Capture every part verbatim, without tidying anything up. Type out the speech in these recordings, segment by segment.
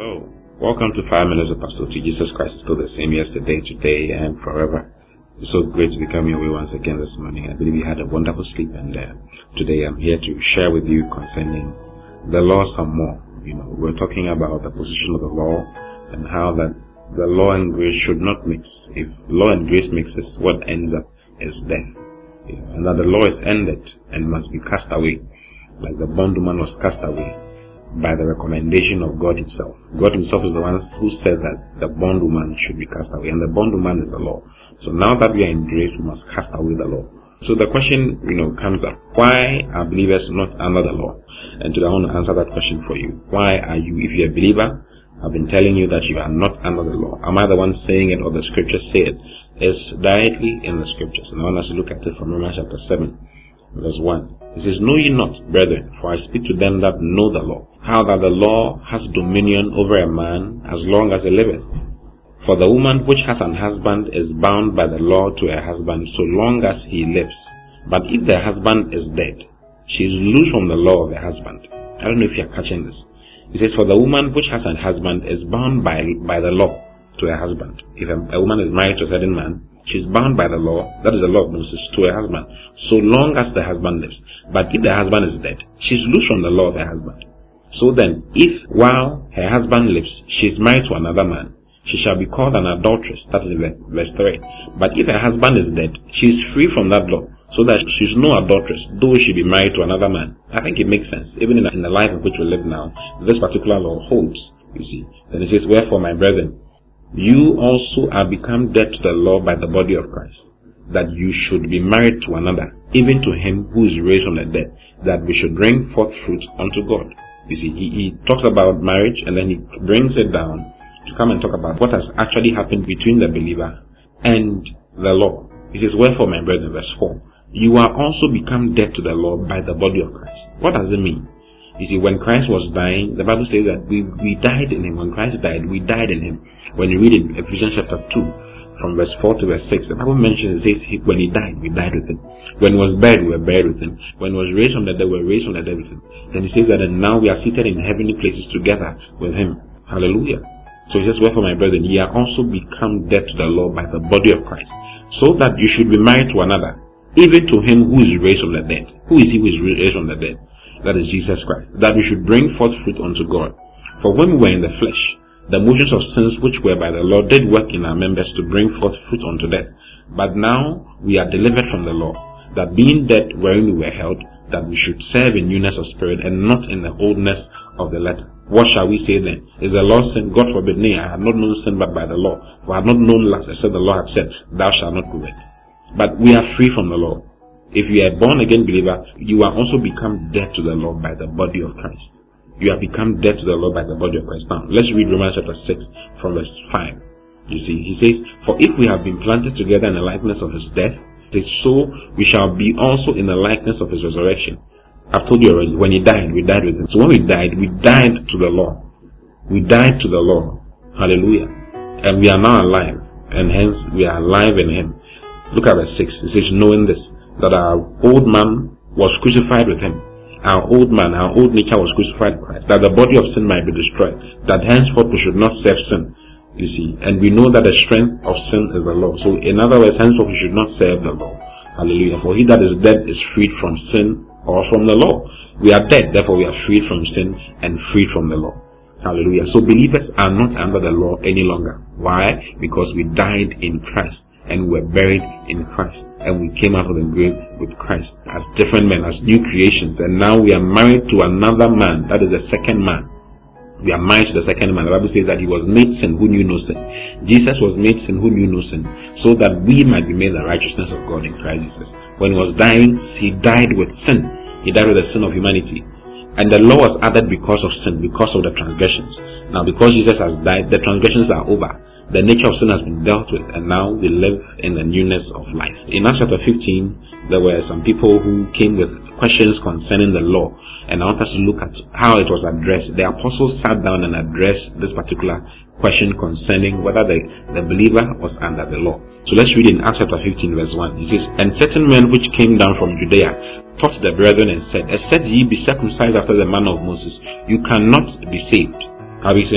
Hello. Welcome to Five Minutes of Pastor T. Jesus Christ is still the same yesterday, today, and forever. It's so great to be coming your way once again this morning. I believe you had a wonderful sleep, and uh, today I'm here to share with you concerning the law some more. You know, we're talking about the position of the law and how that the law and grace should not mix. If law and grace mixes, what ends up is death. You know, and that the law is ended and must be cast away, like the bondwoman was cast away by the recommendation of God himself. God himself is the one who said that the bondwoman should be cast away, and the bondwoman is the law. So now that we are in grace, we must cast away the law. So the question, you know, comes up: why are believers not under the law? And today I want to answer that question for you. Why are you, if you're a believer, I've been telling you that you are not under the law? Am I the one saying it, or the scriptures say it? It's directly in the scriptures. And I want us to look at it from Romans chapter seven, verse one. It says, "Know ye not, brethren, for I speak to them that know the law, how that the law has dominion over a man as long as he liveth. For the woman which has an husband is bound by the law to her husband so long as he lives. But if the husband is dead, she is loose from the law of the husband." I don't know if you are catching this. It says, "For the woman which has an husband is bound by by the law to her husband." If a, a woman is married to a certain man, she is bound by the law, that is the law of Moses, to her husband, so long as the husband lives. But if the husband is dead, she is loose from the law of her husband. So then, if while her husband lives, she is married to another man, she shall be called an adulteress. That is verse three. But if her husband is dead, she is free from that law, so that she is no adulteress, though she be married to another man. I think it makes sense. Even in the, in the life in which we live now, this particular law holds, you see. Then it says, "Wherefore, my brethren, you also are become dead to the law by the body of Christ, that you should be married to another, even to him who is raised from the dead, that we should bring forth fruit unto God." You see, he, he talks about marriage, and then he brings it down to come and talk about what has actually happened between the believer and the law. He says, "Wherefore, my brethren," verse four, "you are also become dead to the law by the body of Christ." What does it mean? You see, when Christ was dying, the Bible says that we, we died in him. When Christ died, we died in him. When you read in Ephesians chapter two, from verse four to verse six, the Bible mentions, it says, he, when he died, we died with him. When he was buried, we were buried with him. When he was raised from the dead, we were raised from the dead with him. Then he says that, and now we are seated in heavenly places together with him. Hallelujah. So he says, "Wherefore, my brethren, ye are also become dead to the law by the body of Christ, so that you should be married to another, even to him who is raised from the dead." Who is he who is raised from the dead? That is Jesus Christ. "That we should bring forth fruit unto God. For when we were in the flesh, the motions of sins which were by the law did work in our members to bring forth fruit unto death. But now we are delivered from the law, that being dead wherein we were held, that we should serve in newness of spirit, and not in the oldness of the letter. What shall we say then? Is the law sin? God forbid. Nay, I have not known sin but by the law. For I have not known lust, except the law hath said, Thou shalt not covet. But we are free from the law. If you are a born again believer, you are also become dead to the law by the body of Christ. You have become dead to the law by the body of Christ. Now, let's read Romans chapter six from verse five. You see, he says, "For if we have been planted together in the likeness of his death, so we shall be also in the likeness of his resurrection." I've told you already, when he died, we died with him. So when we died, we died to the law. We died to the law. Hallelujah. And we are now alive, and hence we are alive in him. Look at verse six. It says, "Knowing this, that our old man was crucified with him. Our old man, our old nature was crucified with Christ, that the body of sin might be destroyed, that henceforth we should not serve sin." You see, and we know that the strength of sin is the law. So in other words, henceforth we should not serve the law. Hallelujah. "For he that is dead is freed from sin or from the law." We are dead, therefore we are freed from sin and freed from the law. Hallelujah. So believers are not under the law any longer. Why? Because we died in Christ, and we were buried in Christ, and we came out of the grave with Christ as different men, as new creations. And now we are married to another man, that is the second man. We are married to the second man. The Bible says that he was made sin who knew no sin. Jesus was made sin who knew no sin, so that we might be made the righteousness of God in Christ Jesus. When he was dying, he died with sin. He died with the sin of humanity. And the law was added because of sin, because of the transgressions. Now because Jesus has died, the transgressions are over. The nature of sin has been dealt with, and now we live in the newness of life. In Acts chapter fifteen, there were some people who came with questions concerning the law, and I want us to look at how it was addressed. The apostles sat down and addressed this particular question concerning whether the, the believer was under the law. So let's read in Acts chapter fifteen verse one. It says, "And certain men which came down from Judea taught the brethren and said, Except ye be circumcised after the manner of Moses, you cannot be saved." Have you seen it?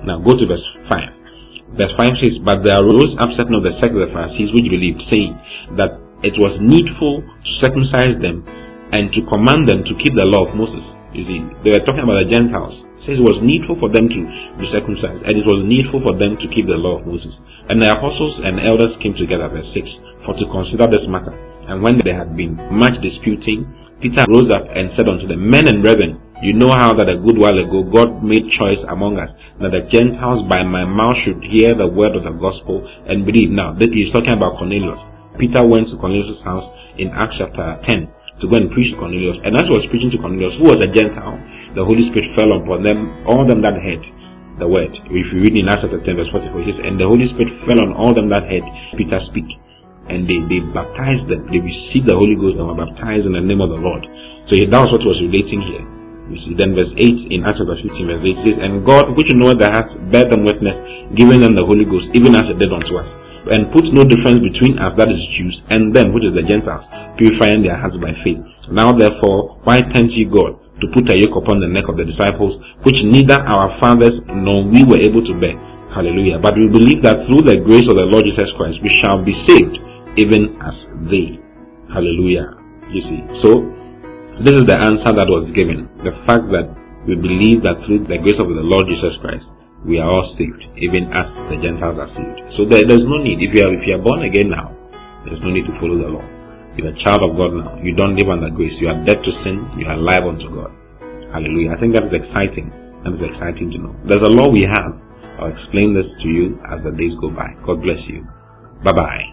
Now go to verse five. Verse five says, "But there arose up certain of the sect of the Pharisees which believed, saying that it was needful to circumcise them and to command them to keep the law of Moses." You see, they were talking about the Gentiles. It says it was needful for them to be circumcised, and it was needful for them to keep the law of Moses. And the apostles and elders came together, verse six, for to consider this matter. And when they had been much disputing, Peter rose up and said unto them, "Men and brethren, you know how that a good while ago God made choice among us, that the Gentiles by my mouth should hear the word of the gospel and believe." Now, this is talking about Cornelius. Peter went to Cornelius' house in Acts chapter ten to go and preach to Cornelius. And as he was preaching to Cornelius, who was a Gentile, the Holy Spirit fell upon them, all them that heard the word. If you read in Acts chapter ten, verse forty-four, it says, "And the Holy Spirit fell on all them that heard Peter speak. And they, they baptized them. They received the Holy Ghost and were baptized in the name of the Lord." So that was what was relating here. You see, then verse eight in Acts chapter fifteen, verse eight says, "And God, which knoweth the heart, bear them witness, giving them the Holy Ghost, even as it did unto us. And put no difference between us, that is Jews, and them, which is the Gentiles, purifying their hearts by faith. Now therefore, why tempt ye God to put a yoke upon the neck of the disciples, which neither our fathers nor we were able to bear?" Hallelujah. "But we believe that through the grace of the Lord Jesus Christ, we shall be saved, even as they." Hallelujah. You see, so this is the answer that was given. The fact that we believe that through the grace of the Lord Jesus Christ, we are all saved, even as the Gentiles are saved. So there, there's no need. If you are if you are born again now, there's no need to follow the law. You're a child of God now. You don't live under grace. You are dead to sin. You are alive unto God. Hallelujah. I think that is exciting. That is exciting to know. There's a law we have. I'll explain this to you as the days go by. God bless you. Bye-bye.